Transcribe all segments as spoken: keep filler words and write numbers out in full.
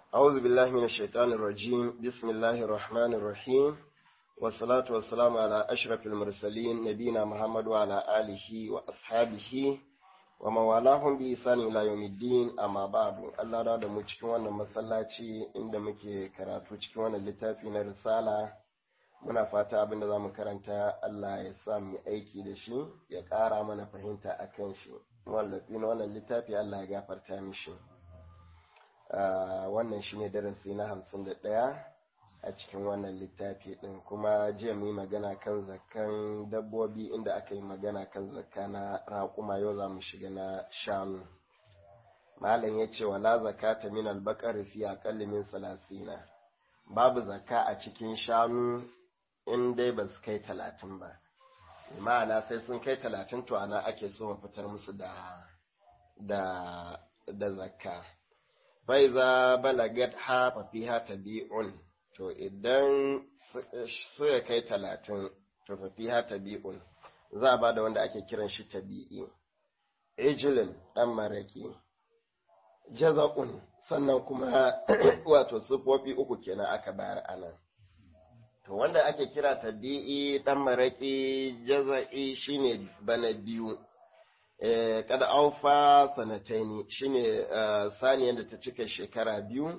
أعوذ بالله من الشيطان الرجيم بسم الله الرحمن الرحيم والصلاة والسلام على أشرف المرسلين نبينا محمد وعلى آله وأصحابه ومن والاهم بإحسان إلى يوم الدين أما بعد الله راد mu cikin wannan masallaci inda muke karatu cikin wannan littafi na risala muna fata abin da zamu karanta Allah ya sa mu aiki da shi ya ƙara mana fahimta akan shi wallafi na wannan littafi Allah ya gafarta mishi wannan shine darasi na hamsin da ɗaya a cikin wannan littafi ɗin kuma jiya mu yi magana kan zakkan dabbobi inda aka yi magana kan zakka na raƙuma yau za mu shiga na shanu malam ya ce wala zakata min albaqar fi aqall min salasina babu zakka a cikin shanu in dai ba su kai talatin ba ma'ana sai sun kai talatin to ana ake so mu fitar musu da da da zakka fa iza balagat ha fa fiha tabi'un to idan suka kai talatin to fa fiha tabi'un za a ba da wanda ake kiran shi tabi'i ijlin dan maraki jaza'un sannan kuma wato sufofi uku kenan aka bayar anan to wanda ake kira tabi'i dan maraki jaza'i shine bana biyu eh kada aufa sanataini shine saniyan da ta cika shekara biyu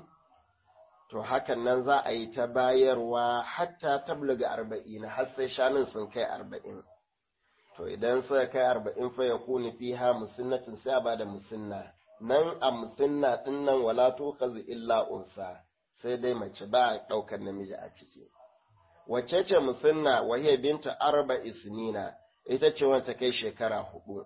to hakan nan za a yi ta bayarwa hatta tabluga arba'in har sai shanun sun kai arba'in to idan suka kai arba'in fa yakunu fiha musinnatin sai a bada musinna nan a musinna din nan wala tukhaz illa unsa sai dai mace ba daukar namiji a ciki wacce ce musinna wahiya binta arba'i sinina ita ce wanda ta kai shekara hudu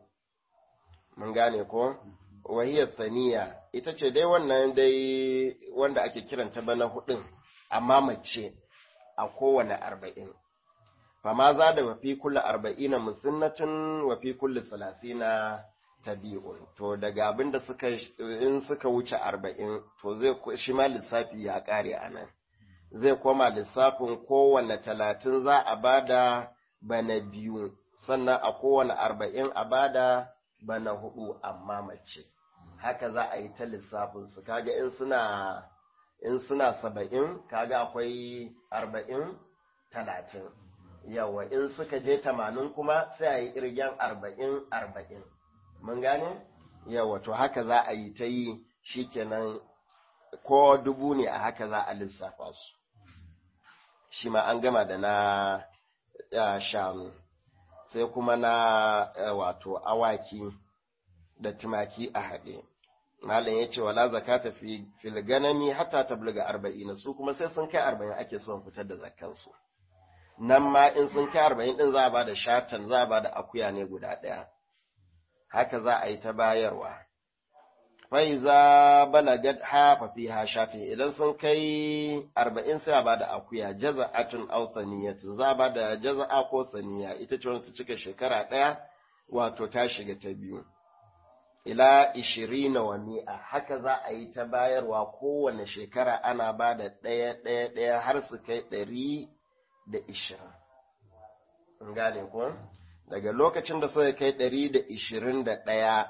mun gane ko wahiyar saniya ita ce dai wannan dai wanda ake kiranta bana hudun amma mace a kowane arba'in fama za da wafi kulla arba'ina musinnatun wafi kulla salasina tabi'un to daga abin da suka in suka wuce arba'in to zai shi ma lissafi ya kare a nan zai koma lissafin kowane talatin za a bada bana biyu sannan a kowane arba'in a bada bana hudu amma mace haka za a yi ta lissafin su kaga in suna in suna saba'in kaga akwai arba'in talatin yawa in suka je tamanin kuma sai a yi irgen arba'in arba'in mun gane yawa to haka za a yi ta yi shikenan ko dubu ne a haka za a lissafa su shi ma an gama da na shanu sai kuma na wato awaki da tumaki a haɗe malam ya ce wala zakata fi fil ganami hatta tabluga arba'in su kuma sai sun kai arba'in ake son fitar da zakkan su nan ma in sun kai arba'in din za a bada shatan za a bada akuya ne guda ɗaya haka za a yi ta bayarwa fa iza balagat ha fa fiha shatin idan sun kai arba'in sai a bada akuya jaza'atun aw saniyatun za a bada jaza'a ko saniya ita ce wanda ta cika shekara ɗaya wato ta shiga ta biyu ila ishirina wa mi'a haka za a yi ta bayarwa kowane shekara ana ba da ɗaya ɗaya ɗaya har su kai ɗari da ishirin. In gane ko? Daga lokacin da suka kai ɗari da ishirin da ɗaya,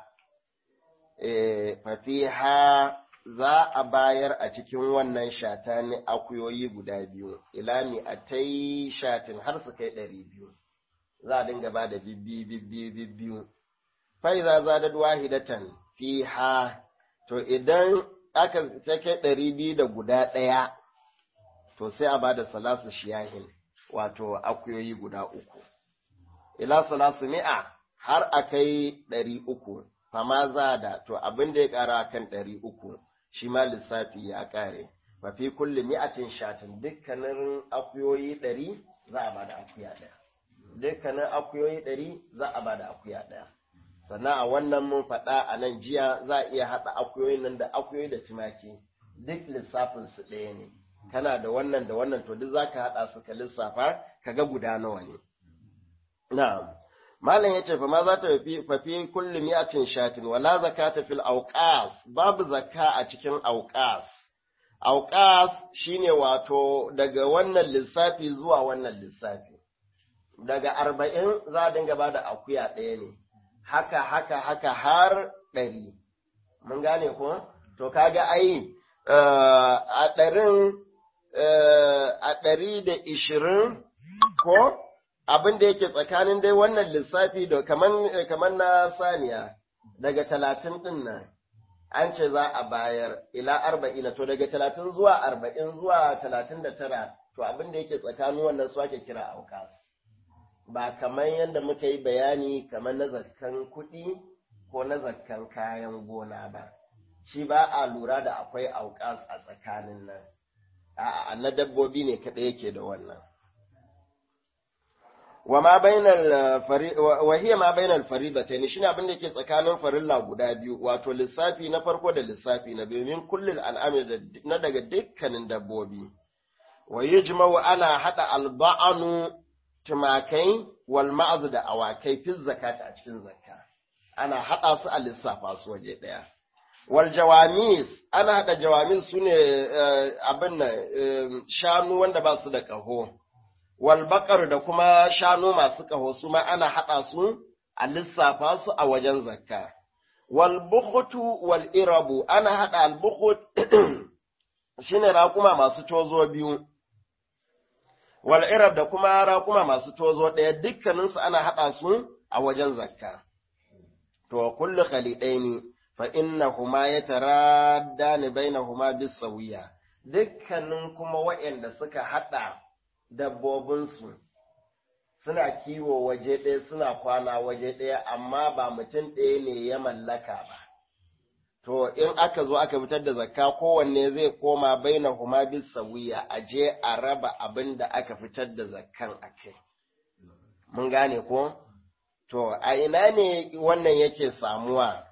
e, fafiha za a bayar a cikin wannan shatani akuyoyi guda biyu, ila mi'atai shatin har su kai ɗari biyu. Za a dinga ba da bibbi bibbi bibbiyu. Faiza zadat wahidatan fiha to idan aka take ɗari biyu da guda ɗaya to sai a bada salasu shiyahin wato akuyoyi guda uku ila salasu mi'a har akai ɗari uku fama zada to abin da ya ƙara kan ɗari uku shi ma lissafi ya ƙare fa fi kulli mi'atin shatin dukkanin akuyoyi ɗari za a bada akuya ɗaya dukkanin akuyoyi ɗari za a bada akuya ɗaya sannan a wannan mun faɗa a nan jiya za a iya haɗa akuyoyin nan da akuyoyi da tumaki duk lissafin su ɗaya ne kana da wannan da wannan to duk za ka haɗa su ka lissafa ka ga guda nawa ne na'am malam yace fa ma za ta fi fa fi kulli mi'atin shatin wala zakata fil awqas babu zakka a cikin awqas awqas shine wato daga wannan lissafi zuwa wannan lissafi daga arba'in za a dinga bada akuya ɗaya ne haka haka haka har ɗari mun gane ko to kaga ai a ɗarin a ɗari da ishirin ko abin da yake tsakanin dai wannan lissafi da kaman kaman na saniya daga talatin ɗin nan an ce za a bayar ila arba'ina to daga talatin zuwa arba'in zuwa talatin da tara to abin da yake tsakanin wannan su ake kira aukas ba kamar yadda muka yi bayani kamar na zakkan kuɗi ko na zakkan kayan gona ba shi ba a lura da akwai aukas a tsakanin nan a na dabbobi ne kaɗai yake da wannan wa ma bainal fari wa hiya ma bainal faridatayn shine abin da yake tsakanin farilla guda biyu wato lissafi na farko da lissafi na biyu min kullil an'ami na daga dukkanin dabbobi wa yujma'u ana hada alba'anu tumakai wal ma'az da awakai fi zakata a cikin zakka ana hada su a lissafa su waje daya wal jawamis ana hada jawamis sune abin nan shanu wanda ba su da kaho wal baqar da kuma shanu masu kaho su ma ana hada su a lissafa su a wajen zakka wal bukhutu wal irabu ana hada al bukhut shine raƙuma masu tozo biyu wal irab da kuma raƙuma masu tozo ɗaya dukkaninsu ana haɗa su a wajen zakka to kullu khalidaini fa innahuma yataraddani bainahuma bisawiya dukkanin kuma waɗanda suka haɗa dabbobinsu suna kiwo waje ɗaya suna kwana waje ɗaya amma ba mutum ɗaya ne ya mallaka ba to in aka zo aka fitar da zakka kowanne zai koma bainahuma bisawiya a je a raba abin da aka fitar da zakkan akai mun gane ko to a ina ne wannan yake samuwa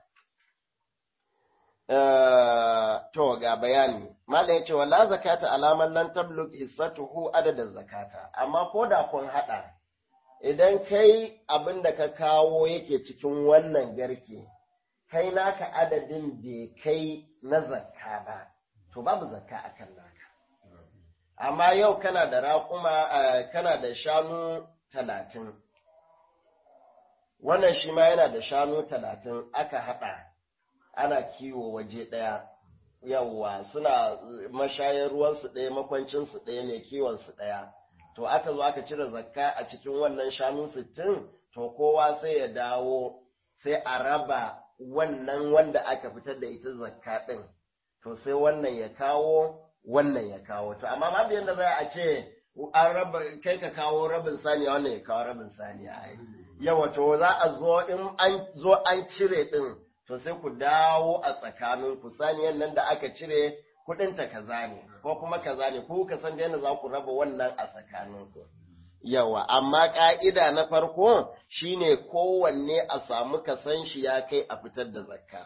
uh, to ga bayani mallam yace wala zakata alaman lan tablug hissatuhu adadin zakata amma ko da kun hada idan kai abin da ka kawo yake cikin wannan garke kai naka adadin bai kai na zakka ba, to babu zakka a kan naka. Amma yau kana da raƙuma, kana da shanu talatin, wannan shi ma yana da shanu talatin aka haɗa, ana kiwo waje ɗaya, yawwa suna mashayar ruwansu ɗaya, makwancinsu ɗaya ne, kiwonsu ɗaya. To aka zo aka cire zakka a cikin wannan shanu sittin, to kowa sai ya dawo, sai a raba wannan wanda aka fitar da ita zakka ɗin, to sai wannan ya kawo, wannan ya kawo. To, amma babu yadda za a ce, an raba, kai ka kawo rabin saniya, wannan ya kawo rabin saniya. Yawa, to za a zo in an zo an cire ɗin, to sai ku dawo a tsakanin ku saniyan nan da aka cire kuɗinta kaza ne, ko kuma kaza ne, ku ka san da yadda za ku raba wannan a tsakanin ku. Yawa, amma ƙa'ida na farko shi ne kowanne a samu kasan shi ya kai a fitar da zakka.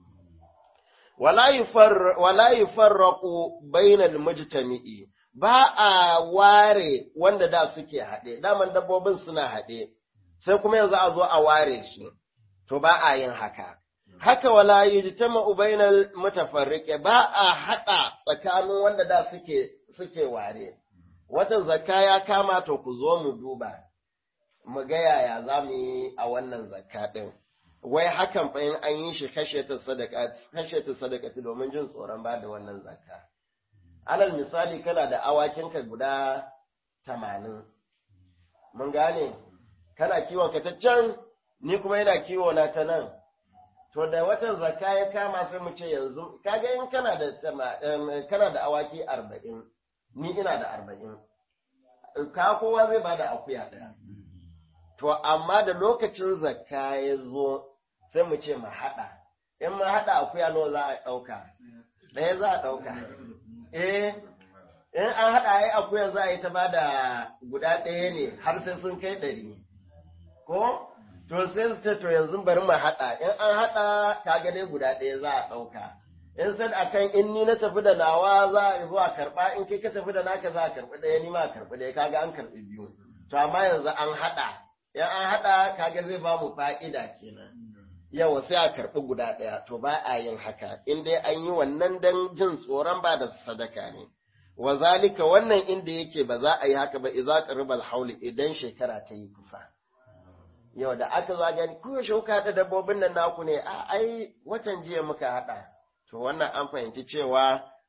Wala yi farraƙo bainal mujtami'i ba a ware wanda da suke haɗe, daman dabbobin suna haɗe, sai kuma yanzu a zo a ware su, to ba a yin haka. Haka wala yi jitama bainal mutafarriƙe ba a haɗa tsakanin wanda da suke, suke ware. Watan zakka ya kama to ku zo mu duba, mu ga yaya za mu yi a wannan zakka ɗin. Wai hakan fa in an yi shi kashe ta sadaka, kashe ta sadaka domin jin tsoron ba da wannan zakka. Alal misali kana da awakinka guda tamanin, mun gane, kana kiwon ka ta can, ni kuma yana kiwo na ta nan. To da watan zakka ya kama sai mu ce yanzu, kaga in kana da kana da awaki arba'in. Ni ina da arba'in, ka kowa zai ba da akuya ɗaya. To, amma da lokacin zakka ya zo sai mu ce mu haɗa, in mu haɗa akuya nawa za a ɗauka, ɗaya za a ɗauka. Eh, in an haɗa ai akuya za a yi ta ba da guda ɗaya ne har sai sun kai ɗari. Ko? To, sai su ce to yanzu bari mu haɗa, in an haɗa kaga dai guda ɗaya za a ɗauka. In san akan in ni na tafi da nawa za a zo a karɓa, in kai ka tafi da naka za a karɓi ɗaya, ni ma a karɓi ɗaya, kaga an karɓi biyu. To amma yanzu an haɗa, in an haɗa kaga zai ba mu fa'ida kenan. Yawa sai a karɓi guda ɗaya, to ba a yin haka, in dai an yi wannan dan jin tsoron ba da sadaka ne. Wa zalika wannan inda yake ba za a yi haka ba idza qaribal hauli idan shekara ta yi kusa. Yau da aka zo gani ku shauka da dabbobin nan naku ne, a ai watan jiya muka haɗa. To wannan an fahimci cewa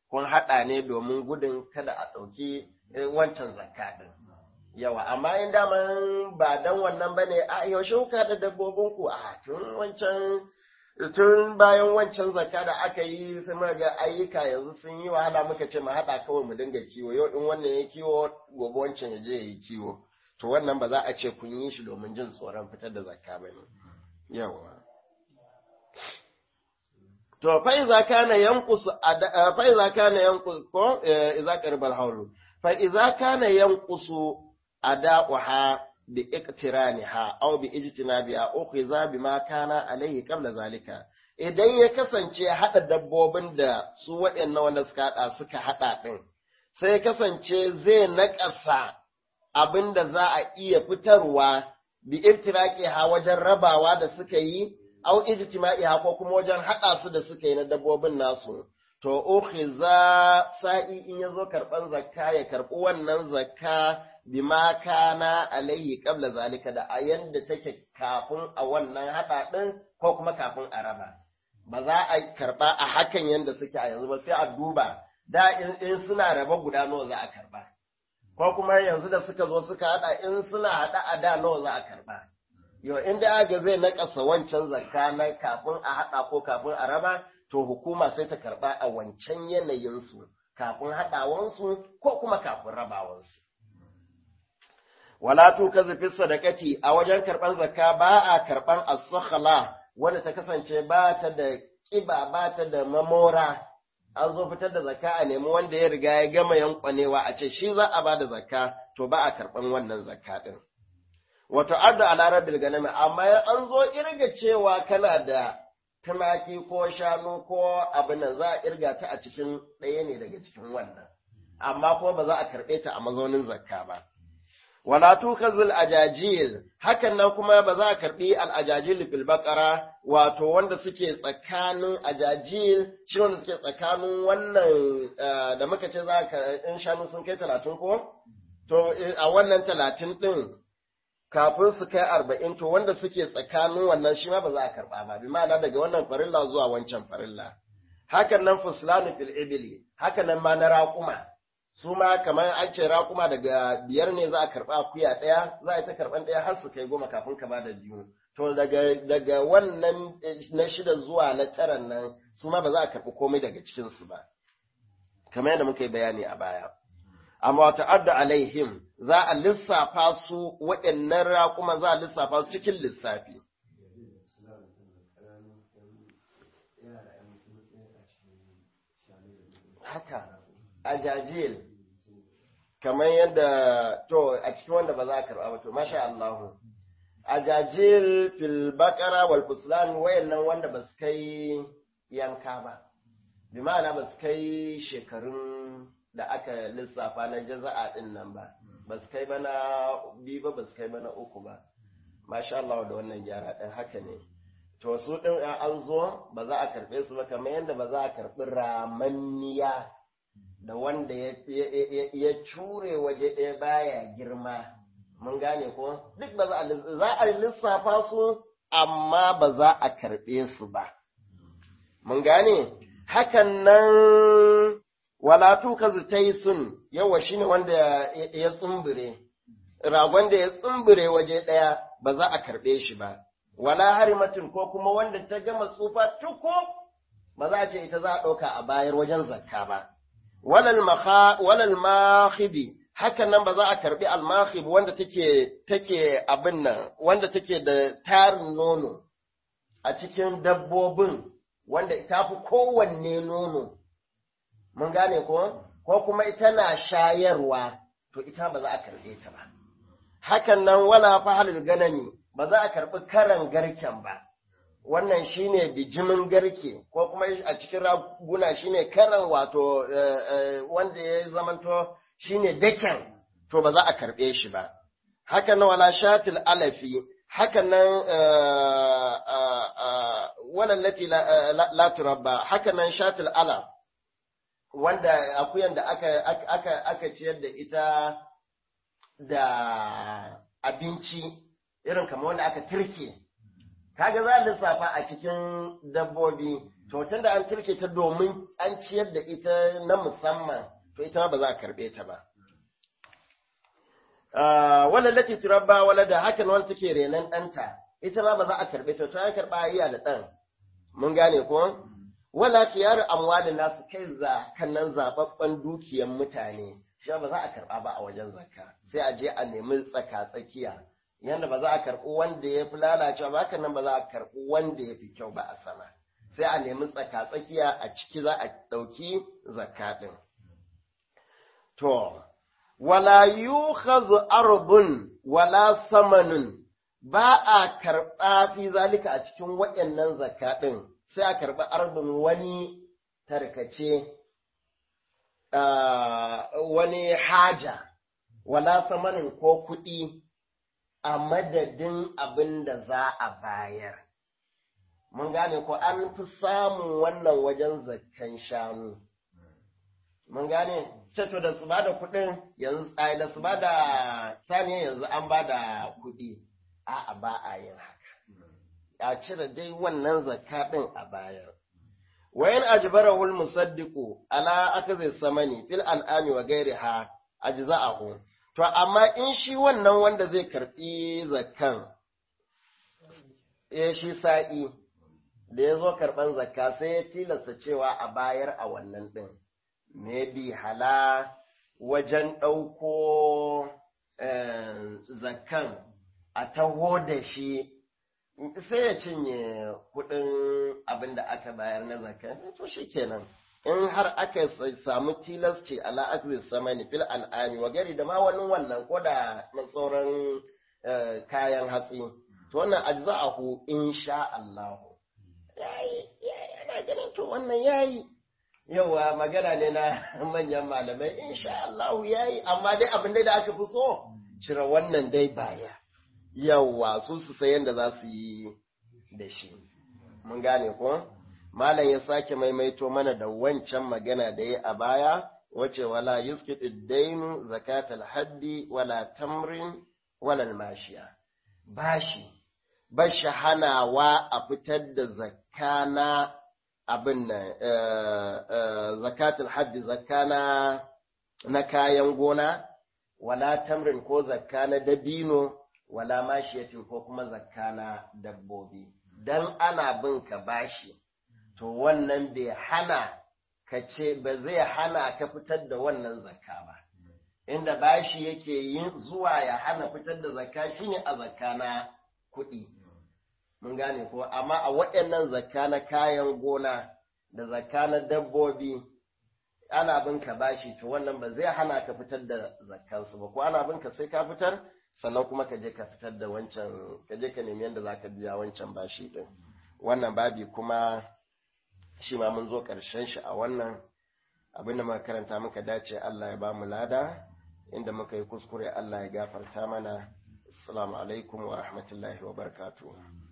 kun haɗa ne domin gudun kada a ɗauki wancan zakka ɗin. Yawa, amma in daman ba dan wannan ba ne, a yaushe kuka haɗa dabbobinku a tun wancan tun bayan wancan zakka da aka yi sai muka ga ayyuka yanzu sun yi wahala muka ce mu haɗa kawai mu dinga kiwo yau in wannan ya kiwo gobe wancan ya je ya yi kiwo to wannan ba za a ce kun yi shi domin jin tsoron fitar da zakka ba ne. Yawa. To fa iza kana yanqusu fa iza kana yanqusu ko iza qarbal hawlu fa iza kana yanqusu ada'uha bi iqtiraniha aw bi ijtinabiha ukhiza bima kana alayhi qabla zalika idan ya kasance hada dabbobin da su waɗannan wanda suka hada suka hada din sai ya kasance zai naƙasa abinda za a iya fitarwa bi iqtiraqiha wajen rabawa da suka yi aw ijtima'iha ko kuma wajen hada su da suka yi na dabbobin nasu to ukhiza sa'i in yazo karban zakka ya karbi wannan zakka bima kana alaihi qabla zalika da ayan da take kafin a wannan hada din ko kuma kafin a raba ba za a karba a hakan yanda suke a yanzu ba sai a duba da in suna raba guda nawa za a karba ko kuma yanzu da suka zo suka hada in suna hada a da nawa za a karba yo inda aga zai nakasa wancan zakka na kafin a hada ko kafin a raba to hukuma sai ta karba a wancan yanayin su kafin hadawansu ko kuma kafin rabawansu. Wala tu kazi fi sadakati a wajen karban zakka ba a karban as-sakhla wanda ta kasance ba ta da kiba ba ta da mamora an zo fitar da zakka a nemi wanda ya riga ya gama yankwanewa a ce shi za a ba da zakka to ba a karban wannan zakka din. Wato adda ala rabbil ganami amma an zo irga cewa kana da tumaki ko shanu ko abin nan za a irga ta a cikin ɗaya ne daga cikin wannan amma ko ba za a karɓe ta a mazaunin zakka ba. Wala tukazul ajajil hakan nan kuma ba za a karbi al ajajil fil baqara wato wanda suke tsakanin ajajil shi wanda suke tsakanin wannan da muka ce za ka in shanu sun kai talatin ko to a wannan talatin din kafin su kai arba'in to wanda suke tsakanin wannan shi ma ba za a karba ba bi ma'ana daga wannan farilla zuwa wancan farilla hakan nan fuslanu fil ibli hakan nan ma na raquma su ma kamar an ce raƙuma daga biyar ne za a karɓa akuya ɗaya za a ta karɓan ɗaya har su kai goma kafin ka ba da biyu to daga daga wannan na shida zuwa na taran nan su ma ba za a karɓi komai daga cikinsu ba kamar yadda muka yi bayani a baya amma wata adda alaihim za a lissafa su waɗannan raƙuma za a lissafa su cikin lissafi haka ajajil kamar yadda to a cikin wanda ba za a karɓa ba to masha Allah ajajil fil baqara wal fuslan wayannan wanda ba su kai yanka ba bi ma'ana ba su kai shekarun da aka lissafa na jaza'a din nan ba ba su kai ba na biyu ba ba su kai ba na uku ba masha Allah da wannan gyara din haka ne to su din an zo ba za a karɓe su ba kamar yadda ba za a karɓi ramanniya da wanda ya cure waje ɗaya baya girma, mun gane ko? Duk ba za a lissafa su, amma ba za a karɓe su ba. Mun gane? Hakan nan walatu ka zutai sun, yawa shi ne wanda ya tsumbure, ragon da ya tsumbure waje ɗaya ba za a karɓe shi ba. Wala harimatin ko kuma wanda ta gama tsufa tuko, ba za a ce ita za a ɗauka a bayar wajen zakka ba. walal makhibi hakan nan ba za a karbi al-makhib wanda take take abin nan wanda take da tarin nono a cikin dabbobin wanda ita fi kowanne nono mun gane ko ko kuma ita na shayarwa to ita ba za a karbe ta ba hakan nan wala fahalul ganami ba za a karbi karan garken ba wannan shine bijimin garke ko kuma a cikin raguna shine karan wato wanda ya zamanto shine daken to ba za a karbe shi ba haka nan wala shatil alafi haka nan wannan lati la turabba haka nan shatil alaf wanda akuyan da aka aka aka ciyar da ita da abinci irin kamar wanda aka turke kaga za a lissafa a cikin dabbobi to tunda an turke ta domin an ciyar da ita na musamman to ita ma ba za a karɓe ta ba wala lati turabba wala da hakan wanda take renan ɗanta ita ma ba za a karɓe ta to an karɓa iya da ɗan mun gane ko wala khiyar amwalin nasu kai za kannan zababban dukiyan mutane shi ba za a karɓa ba a wajen zakka sai a je a nemi tsaka tsakiya yanda ba za a karɓi wanda ya fi lalacewa ba haka nan ba za a karɓi wanda ya fi kyau ba a sama sai a nemi tsaka tsakiya a ciki za a ɗauki zakka ɗin to wala yukhazu arbun wala samanun ba a karɓa fi zalika a cikin waɗannan zakka ɗin sai a karɓi arbun wani tarkace wani haja wala samanin ko kuɗi a madadin abin da za a bayar. Mun gane ko an fi samun wannan wajen zakkan shanu. Mun gane, ceto da su ba da kuɗin yanzu da su ba da saniya yanzu an ba da kuɗi, a'a ba a yin haka. A cire dai wannan zakka ɗin a bayar. Wayan ajbarahul musaddiqu ala akzi samani fil an'ami wa ghairiha ajza'ahu. To amma in shi wannan wanda zai karbi zakkan eh shi sa'i da ya zo karban zakka sai ya tilasta cewa a bayar a wannan din maybe hala wajen ɗauko zakkan a taho da shi sai ya cinye kuɗin abin da aka bayar na zakka to shi kenan in har aka samu tilasci ala akzi samani fil al'ami wa gari da ma wani wannan ko da sauran kayan hatsi to wannan ajza'ahu insha Allah yayi yana ganin to wannan yayi yawa magana ne na manyan malamai insha Allah yayi amma dai abin da aka fi so cire wannan dai baya yawa su su sayan da za su yi da shi mun gane ko malam ya sake maimaito mana da wancan magana da ya a baya wace wala yusqitu dainu zakatal haddi wala tamrin wala mashiya bashi bashi hanawa a fitar da zakana abin nan zakatul haddi zakana na kayan gona wala tamrin ko zakana dabino wala mashiyatin ko kuma zakana dabbobi dan ana bin ka bashi to wannan bai hana ka ce ba zai hana ka fitar da wannan zakka ba inda bashi yake yin zuwa ya hana fitar da zakka shine a zakka na kuɗi mun gane ko amma a waɗannan zakka na kayan gona da zakka na dabbobi ana bin ka bashi to wannan ba zai hana ka fitar da zakkansu ba ko ana bin ka sai ka fitar sannan kuma ka je ka fitar da wancan ka je ka nemi yadda zaka biya wancan bashi din wannan babi kuma shi ma mun zo ƙarshen shi a wannan abinda muka karanta muka dace Allah ya ba mu lada inda muka yi kuskure Allah ya gafarta mana assalamu alaikum wa rahmatullahi wa barakatuh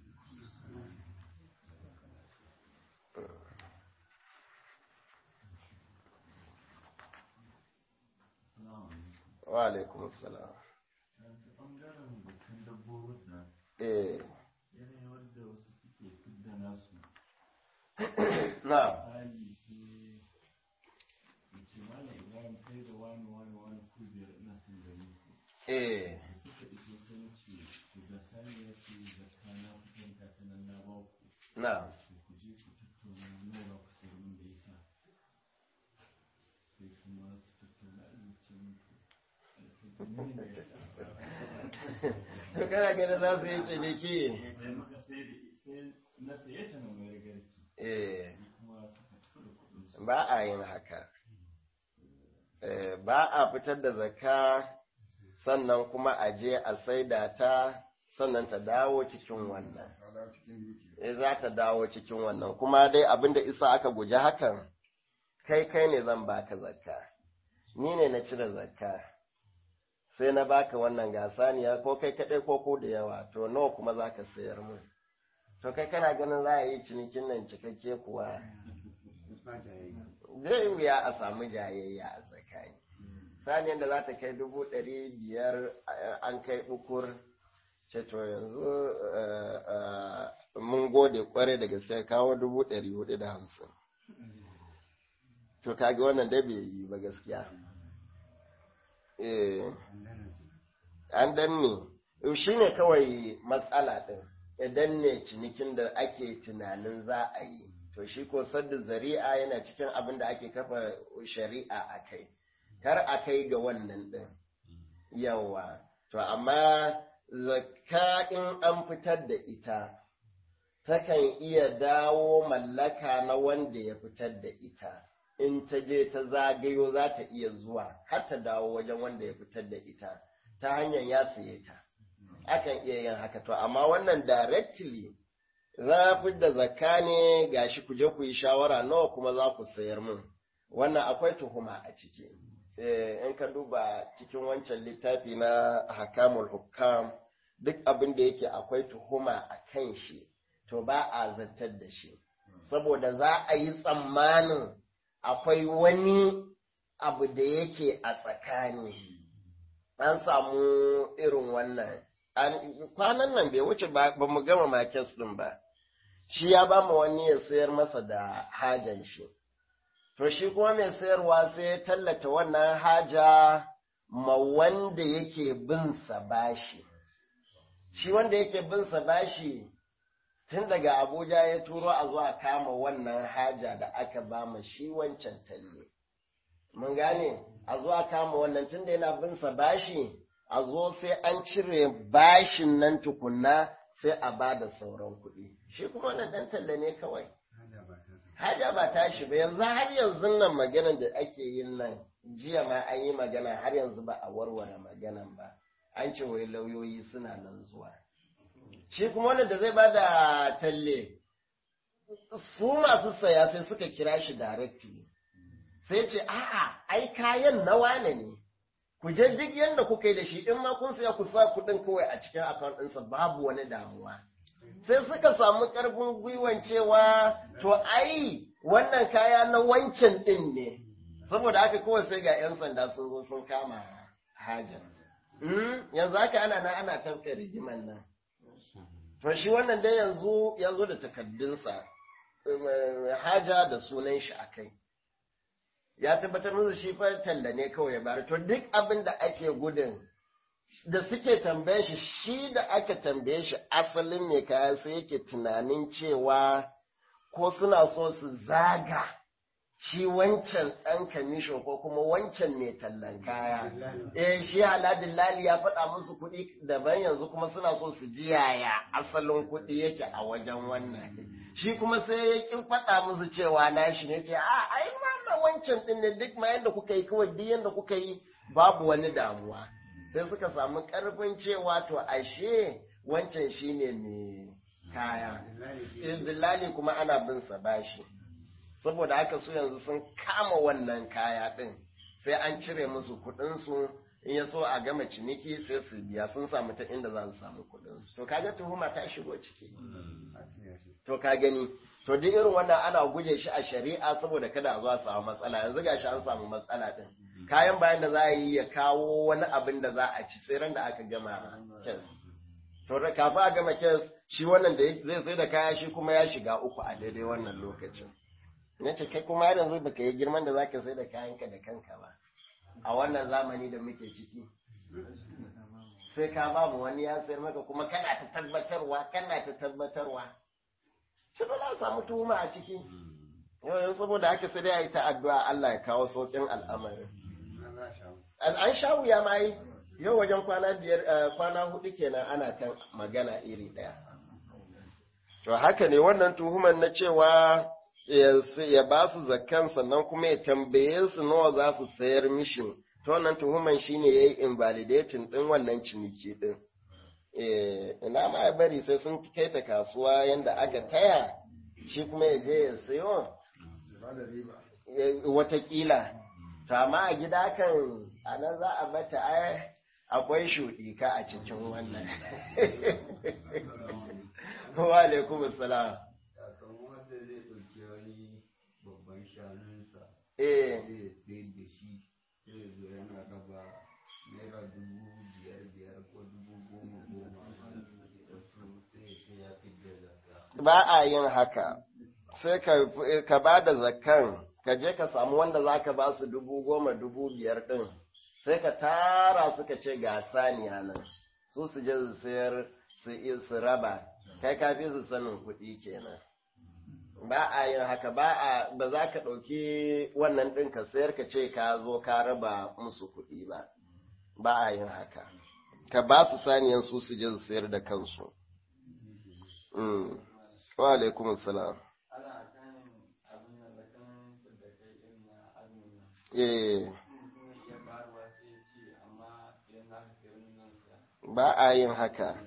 wa alaikum assalam eh na eh na kana gani za su yi ciniki eh ba a yin haka ba a fitar da zakka sannan kuma a je a saida ta sannan ta dawo cikin wannan eh za ta dawo cikin wannan kuma dai abinda isa aka guji hakan kai kai ne zan baka zakka ni ne na cire zakka sai na baka wannan gasaniya ko kai kadai ko ko da yawa to nawa kuma zaka sayar mun to kai kana ganin za a yi cinikin nan cikakke kuwa zai wuya a samu jayayya a tsakani saniyar da za ta kai dubu ɗari biyar an kai ukur ce to yanzu mun gode kware da gaske kawo dubu ɗari hudu da hamsin. To kaga wannan da bai yi ba gaskiya. Eh, an danne, shi ne kawai matsala ɗin, idan ne cinikin da ake tunanin za a yi, to shi ko sadda zari'a yana cikin abin da ake kafa shari'a a kai, kar a kai ga wannan ɗin. Yawa, to amma zakka in an fitar da ita, takan iya dawo mallaka na wanda ya fitar da ita. In ta je ta zagayo za ta iya zuwa har ta dawo wajen wanda ya fitar da ita ta hanyar ya saye ta. Akan iya yin haka to, amma wannan directly za fi da zakka ne gashi ku je ku yi shawara nawa kuma za ku sayar min. Wannan akwai tuhuma a ciki. In ka duba cikin wancan littafi na Hakamul Hukam, duk abin da yake akwai tuhuma a kan shi, to ba a zartar da shi. Saboda za a yi tsammanin akwai wani abu da yake a tsakani, an samu irin wannan, kwanan nan bai wuce ba mu gama makes ɗin ba, shi ya ba mu wani ya sayar masa da hajan shi, to shi kuma mai sayarwa sai ya tallata wannan haja ma wanda yake bin sa bashi, shi wanda yake bin sa bashi tun daga Abuja ya turo a zuwa kama wannan haja da aka ba ma shi wancan talle. Mun gane, a zuwa kama wannan tun da yana bin sa bashi, a zo sai an cire bashin nan tukunna sai a ba da sauran kuɗi. Shi kuma wannan ɗan talle ne kawai. Haja ba tashi ba, yanzu har yanzu nan maganar da ake yin nan, jiya ma an yi magana har yanzu ba a warware maganan ba. An ce wai lauyoyi suna nan zuwa. Shi kuma wanda da zai ba da talle, su masu saya sai suka kira shi directly. Sai ce, a'a, ai kayan na wane ne, ku je duk yadda kuka yi da shi, in ma kun saya ku sa kuɗin kawai a cikin account ɗinsa babu wani damuwa. Sai suka samu ƙarfin gwiwan cewa, to ai, wannan kaya na wancan ɗin ne, saboda haka kawai sai ga ‘yan sanda sun zo sun kama hajar. Yanzu haka ana na ana tafka rigiman nan. To shi wannan dai yanzu ya zo da takaddunsa, haja da sunan shi a kai. Ya tabbatar musu shi fa talla ne kawai ya bari. To duk abin da ake gudun da suke tambaye shi, shi da aka tambaye shi asalin ne kaya sai yake tunanin cewa ko suna so su zaga shi wancan ɗan kamisho ko kuma wancan mai tallan kaya. Eh shi Haladin Lali ya faɗa musu kuɗi daban, yanzu kuma suna so su ji yaya asalin kuɗi yake a wajen wannan. Shi kuma sai ya ƙi faɗa musu cewa nashi ne, ce a ai ma wancan ɗin ne, duk ma yadda kuka yi kawai duk yadda kuka yi babu wani damuwa. Sai suka samu ƙarfin cewa to ashe wancan shine mai kaya. Dillali kuma ana bin sa bashi. Saboda haka su yanzu sun kama wannan kaya ɗin, sai an cire musu kuɗinsu, in ya so a gama ciniki sai su biya, sun samu ta inda za su samu kuɗinsu. To kaga tuhuma ta shigo ciki. To ka gani, to duk irin wannan ana guje shi a shari'a saboda kada a zo a samu matsala. Yanzu gashi an samu matsala ɗin. Kayan bayan da za a yi ya kawo wani abin da za a ci sai ran da aka gama kes. To da kafin a gama kes, shi wannan da zai sai da kaya shi kuma ya shiga uku a daidai wannan lokacin. Na ce kai kuma har yanzu baka yi girman da zaka sai da kayanka da kanka ba a wannan zamani da muke ciki, sai ka ba mu wani ya sayar maka kuma kana ta tabbatarwa kana ta tabbatarwa shi ba za samu tuhuma a ciki. Yau saboda haka sai dai a yi ta addu'a Allah ya kawo sauƙin al'amarin. An sha wuya ma yi yau wajen kwana biyar kwana hudu kenan ana kan magana iri ɗaya. To haka ne wannan tuhuman na cewa ya ba su zakkan sannan kuma ya tambaye su nawa za su sayar mishi, to wannan tuhuman shine yayi invalidating din wannan ciniki din. Eh ina ma ya bari sai sun kai ta kasuwa yanda aka taya shi kuma ya je ya sayo watakila. To amma a gida kan anan za a bata ai akwai shuɗi ka a cikin wannan. Wa alaikumus salam. shanunsa eh sai da shi sai zo yana raba naira dubu biyar biyar ko dubu goma goma wasu sai sai ya fi da zakka. ba a yin haka, sai ka ba da zakkan, ka je ka samu wanda za ka ba su dubu goma dubu biyar ɗin, sai ka tara suka ce ga saniya nan, su su je su sayar su raba, kai ka fi su sanin kuɗi kenan. Ba a yin haka, ba a ba za ka ɗauki wannan ɗin ka sayar ka ce ka zo ka raba musu kuɗi ba, ba a yin haka, ka ba su saniyan su su je su sayar da kansu. Wa alaikum salam. Eh, ba a yin haka,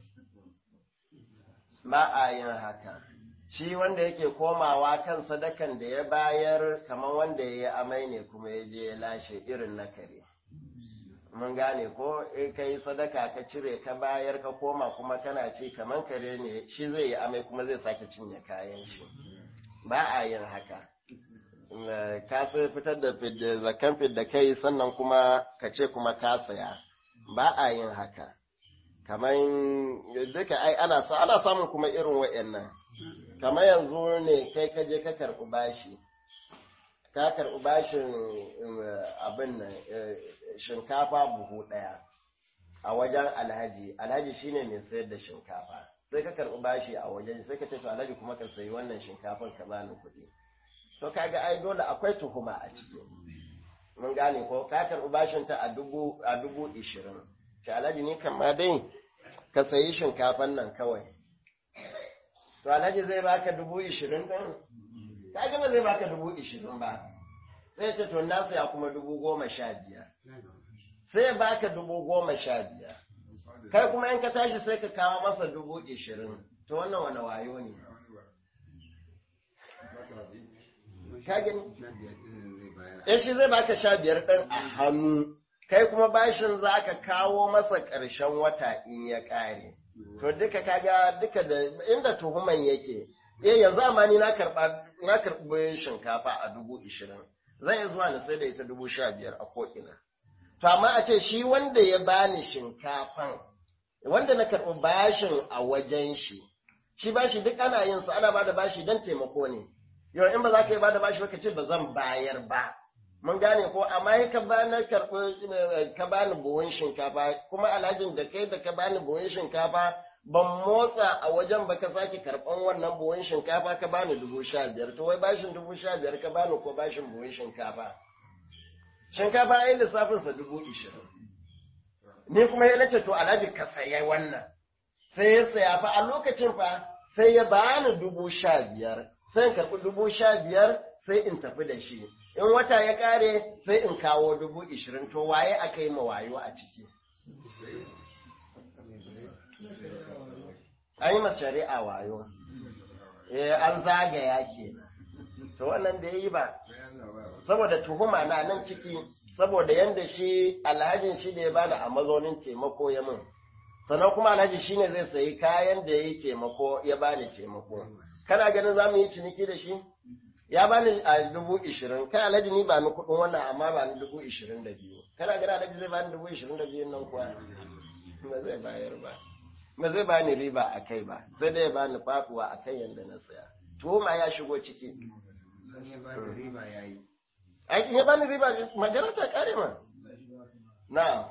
ba a yin haka. Shi wanda yake komawa kan sadakan da ya bayar kamar wanda ya yi amai ne kuma ya je ya lashe irin na kare. Mun gane ko in ka yi sadaka ka cire ka bayar ka koma kuma kana ce kamar kare ne, shi zai yi amai kuma zai sake cinye kayan shi. Ba a yin haka. Ka sai fitar da zakan fidda kai sannan kuma ka ce kuma ka saya. Ba a yin haka. Kamar duka ai ana sa ana samun kuma irin wa'annan. Kamar yanzu ne kai ka je ka karɓi bashi. Ka karɓi bashin abin nan shinkafa buhu ɗaya a wajen alhaji. Alhaji shine mai sayar da shinkafa. Sai ka karɓi bashi a wajen sai ka ce to alhaji kuma ka sayi wannan shinkafan ka bani kuɗi. To kaga ai dole akwai tuhuma a ciki. Mun gane ko ka karɓi bashin ta a dubu a dubu ishirin. Ce alhaji ni kan ma dai ka sayi shinkafan nan kawai. To alhaji zai baka dubu ishirin ɗin? Kaga ba zai baka dubu ishirin ba. Sai ce to na saya kuma dubu goma sha biyar. Sai ya baka dubu goma sha biyar. Kai kuma in ka tashi sai ka kawo masa dubu ishirin. To wannan wani wayo ne. Ka gani? Eh shi zai baka sha biyar ɗin a hannu. Kai kuma bashin za ka kawo masa ƙarshen wata in ya ƙare. To duka kaga duka da inda tuhuman yake. Eh yanzu amma ni na karɓa na karɓi shinkafa a dubu ishirin. Zan iya zuwa na sai da ita dubu sha biyar a ko'ina. To amma a ce shi wanda ya bani shinkafan, wanda na karɓi bashin a wajen shi, shi bashi duk ana yin sa ana bada bashi don taimako ne. Yau in ba za ka yi bada bashi ba ka ce ba zan bayar ba. Mun gane ko amma ka bani karɓi ka bani buhun shinkafa kuma alhajin da kai da ka bani buhun shinkafa ban motsa a wajen ba ka sake karɓan wannan buhun shinkafa ka bani dubu sha biyar to wai bashin dubu sha biyar ka bani ko bashin buhun shinkafa. Shinkafa ai lissafinsa dubu ishirin. Ni kuma ya nace to alhaji ka saya wannan. Sai ya saya fa a lokacin fa sai ya bani dubu sha biyar. Sai in karɓi dubu sha biyar sai in tafi da shi. In wata ya ƙare sai in kawo dubu ishirin to waye aka yi ma wayo a ciki. An yi ma shari'a wayo. Eh an zagaya ke. To wannan bai yi ba. Saboda tuhuma na nan ciki, saboda yanda shi alhajin shi da ya bani a mazaunin taimako ya min. Sannan kuma alhaji shi ne zai sayi kayan da ya yi taimako ya bani taimako. Kana ganin za mu yi ciniki da shi? Ya bani a dubu ishirin, kai alhaji ni ba ni kuɗin wannan amma ba ni dubu ishirin da biyu. Kana ganin alhaji zai bani dubu ishirin da biyu nan kuwa? Ba zai bayar ba. Ba zai bani riba a kai ba, sai dai ya bani faɗuwa a kan yadda na saya. Tuhuma ya shigo ciki. ya ba da riba ya yi. Ai, ya bani riba magana ta kare ma. Na.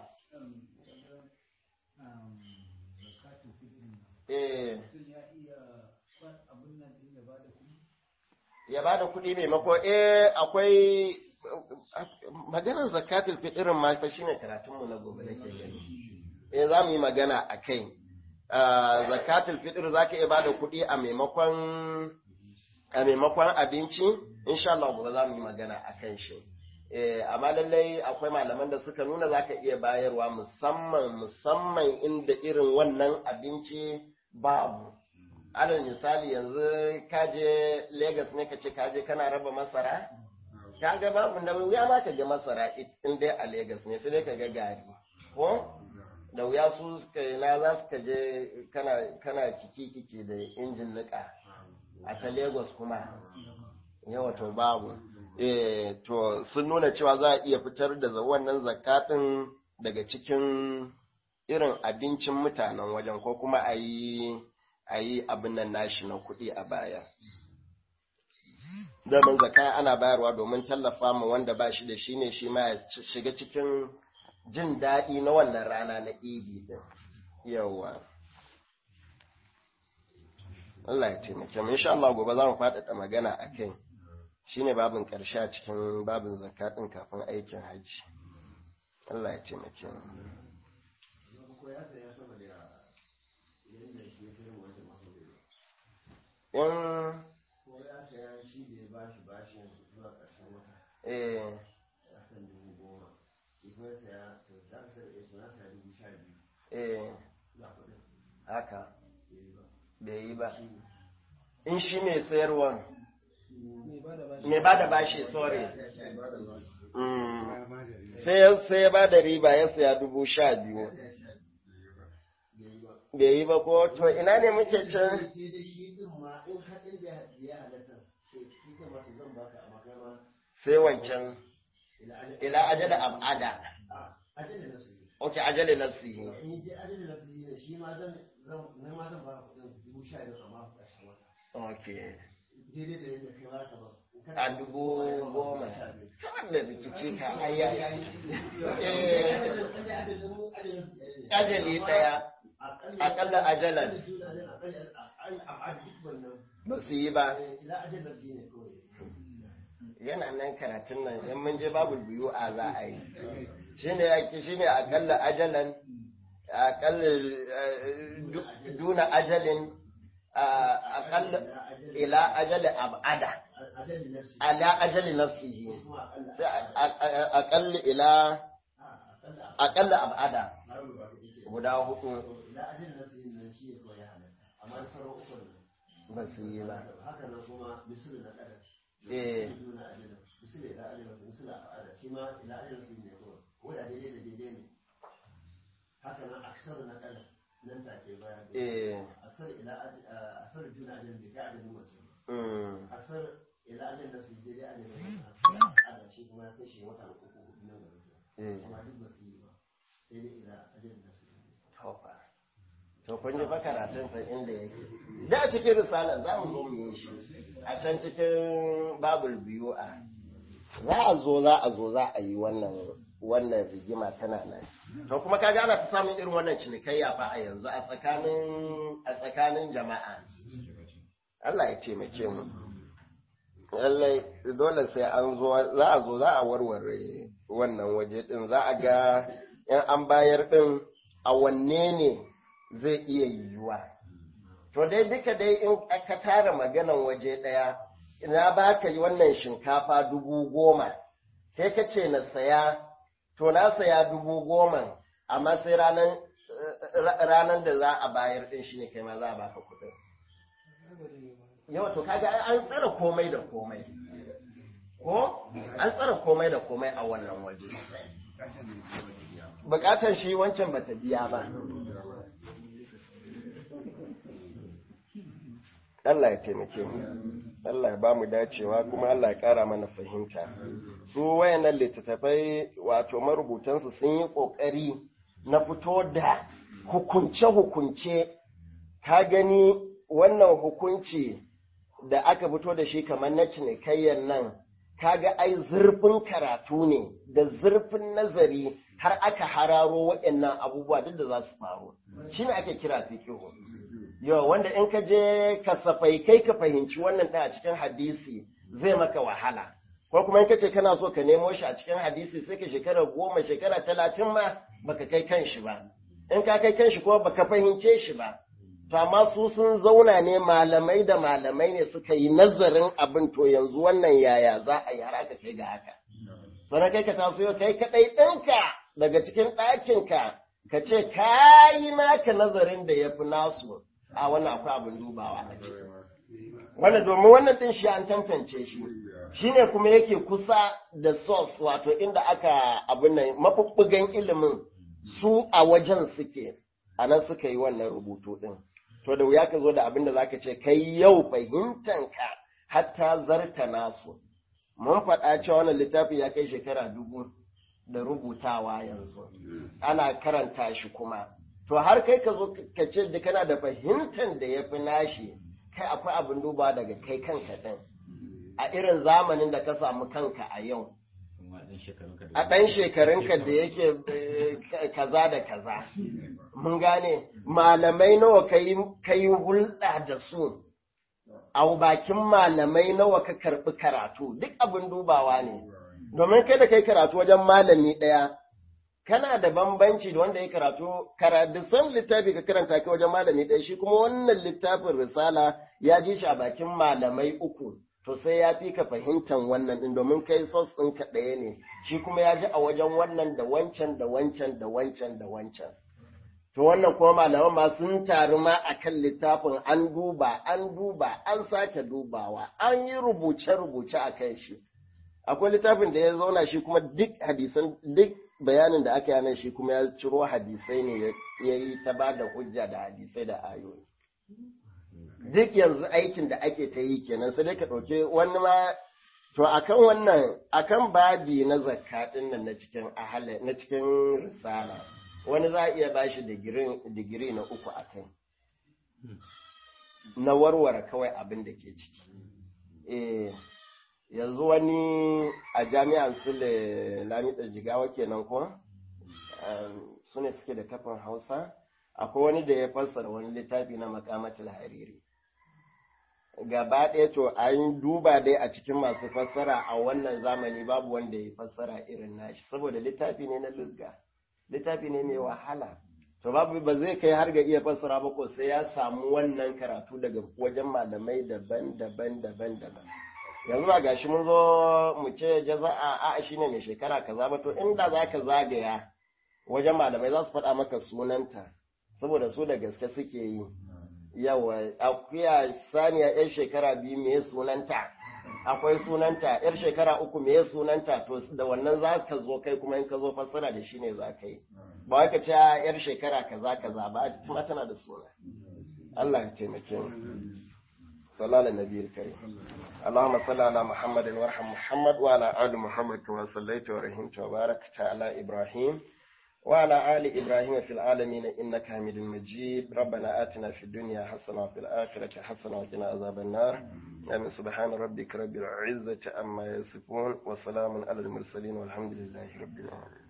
Eh. Ya bada kuɗi maimako, eh akwai maganar zakatul fitrin ma fa shine karatunmu na gobe nake gani. Eh za mu yi magana a kai. Zakatul fitr za ka iya bada kuɗi a maimakon a maimakon abinci, insha Allah gobe za mu yi magana a kan shi. Eh, amma lallai akwai malaman da suka nuna za ka iya bayarwa musamman musamman inda irin wannan abinci babu. Alal misali yanzu kaje Legas ne ka ce kaje kana raba masara? Ka ga babu da wuya ma ka ga masara in dai a Legas ne sai dai ka ga gari. Ko? Da wuya su na za su kaje kana kana kiki kiki da injin nika a ta Lagos kuma. Yawa to babu. Eh to sun nuna cewa za a iya fitar da wannan zakatin daga cikin irin abincin mutanen wajen ko kuma a yi a yi abin nan nashi na kuɗi a baya. Daman zakka ana bayarwa domin tallafa ma wanda ba shi da shi ne shi ma ya shiga cikin jin daɗi na wannan rana na idi din. Yawwa. Allah ya taimake mu. Insha Allah gobe za mu faɗaɗa magana a kai. Shi ne babin ƙarshe a cikin babin zakka ɗin kafin aikin hajji. Allah ya taimake mu. In eh eh haka bai yi ba in shi mai sayarwan mai ba da bashi sorry sai ya ba da riba ya saya dubu sha biyu bai yi ba ko to ina ne muke can sai wancan ila ajala abada ok ajali nafsihi ok a dubu goma kamar da rikici ka ayya ajali daya akalla ajalan ba su yi ba yana nan karatun nan in mun je babu biyu a za a yi shine yake shine akalla ajalan akalla duna ajalin akalla ila ajali abada ala ajali nafsihi akalla ila akalla abada guda hudu ba su yi ba haka nan kuma misali na kada eh misali da ajiyar misali a ada shi ma ila ajiyar su ne ko wanda daidai da daidai ne haka nan aksar na kada nan take baya eh aksar ila aksar juna ajiyar da ga ajiyar mutum mm aksar ila ajiyar da su daidai ajiyar ada shi kuma ya kashe wata uku hudu nan gaba eh amma duk ba su yi ba sai dai ila ajiyar da su tofa to kun ji karatun sa inda yake da a cikin risalar za mu zo mu yi shi a can cikin babul biyu a za a zo za a zo za a yi wannan wannan rigima tana nan to kuma kaga ana ta samun irin wannan cinikayya fa a yanzu a tsakanin a tsakanin jama'a Allah ya taimake mu lallai dole sai an zo za a zo za a warware wannan waje din za a ga in an bayar din a wanne ne zai iya yiwuwa. To dai duka dai in aka tara maganan waje ɗaya, ina ba ka yi wannan shinkafa dubu goma, sai ka ce na saya, to na saya dubu goma, amma sai ranar da za a bayar ɗin shi ne kai ma za a baka kuɗin. Yawa to kaga an tsara komai da komai. Ko? An tsara komai da komai a wannan waje. Bukatar shi wancan bata biya ba. Allah ya taimake mu, Allah ya ba mu dacewa kuma Allah ya ƙara mana fahimta. Su wayannan littattafai wato marubutansu sun yi ƙoƙari na fito da hukunce-hukunce, ka gani wannan hukunci da aka fito da shi kamar na cinikayyar nan, kaga ai zurfin karatu ne da zurfin nazari har aka hararo waɗannan abubuwa duk da za su faru. Shi ne ake kira fikihu. Yau wanda in ka je kasafai kai ka fahimci wannan ɗin a cikin hadisi zai maka wahala. Ko kuma in ka ce kana so ka nemo shi a cikin hadisi sai ka shekara goma shekara talatin ma baka kai kan shi ba. In ka kai kan shi kuma baka fahimce shi ba. To amma su sun zauna ne malamai da malamai ne suka yi nazarin abin to yanzu wannan yaya za a yi har aka kai ga haka. Sannan kai ka taso yau kai kaɗai ɗinka daga cikin ɗakinka ka ce ka yi naka nazarin da ya fi nasu. A wannan akwai abin dubawa a ciki. Wannan domin wannan ɗin shi an tantance shi, shi ne kuma yake kusa da source wato inda aka abin nan mafuffugan ilimin su a wajen suke, a nan suka yi wannan rubutu ɗin. To da wuya ka zo da abin da za ka ce kai yau fahimtanka hatta zarta nasu. Mun faɗa cewa wannan littafi ya kai shekara dubu da rubutawa yanzu ana karanta shi kuma to har kai ka zo ka ce da kana da fahimtar da ya fi nashi kai akwai abin duba daga kai kanka ɗin a irin zamanin da ka samu kanka a yau a ɗan shekarunka da yake kaza da kaza mun gane malamai nawa ka yi hulɗa da su a bakin malamai nawa ka karɓi karatu duk abin dubawa ne domin kai da kai karatu wajen malami ɗaya kana da bambanci da wanda ya karatu karatu san littafi ka karanta kai wajen malami ɗaya shi kuma wannan littafin risala ya ji shi a bakin malamai uku to sai ya fi ka fahimtar wannan ɗin domin kai sos ɗinka ɗaya ne shi kuma ya ji a wajen wannan da wancan da wancan da wancan da wancan to wannan kuma malaman ma sun taru ma a kan littafin an duba an duba an sake dubawa an yi rubuce-rubuce a kan shi akwai littafin da ya zauna shi kuma duk hadisan duk bayanin da aka yana shi kuma ya ciro hadisai ne ya yi ta ba da hujja da hadisai da ayoyi duk yanzu aikin da ake ta yi kenan sai dai ka ɗauke wani ma to akan wannan akan babi na zakka ɗin nan na cikin ahala na cikin risala wani za a iya ba shi digiri na uku a kai na warware kawai abin da ke ciki eh yanzu wani a jami'an sule lamida jigawa kenan ko su ne suke da kafin hausa akwai wani da ya fassara wani littafi na makamatul hariri gaba ɗaya to an duba dai a cikin masu fassara a wannan zamani babu wanda ya fassara irin nashi saboda littafi ne na lugga littafi ne mai wahala to babu ba zai kai har ga iya fassara ba ko sai ya samu wannan karatu daga wajen malamai daban-daban daban-daban yanzu ba gashi mun zo mu ce jaza'a a shine mai shekara kaza ba to inda zaka zagaya wajen malamai za su faɗa maka sunanta saboda su da gaske suke yi yawa akuya saniya yar shekara biyu me sunanta akwai sunanta yar shekara uku me sunanta to da wannan za ka zo kai kuma in ka zo fassara da shi ne za ka yi ba wai ka ce yar shekara kaza kaza ba kuma tana da suna Allah ya taimake mu sallallahu alaihi nabiyil karim اللهم صل على محمد وارحم محمد وعلى آل محمد كما صليت ورحمت وباركت على إبراهيم وعلى آل إبراهيم في العالمين إنك حميد مجيد ربنا آتنا في الدنيا حسنة وفي الآخرة حسنة وقنا عذاب النار آمين سبحان ربك رب العزة عما يصفون وسلام على المرسلين والحمد لله رب العالمين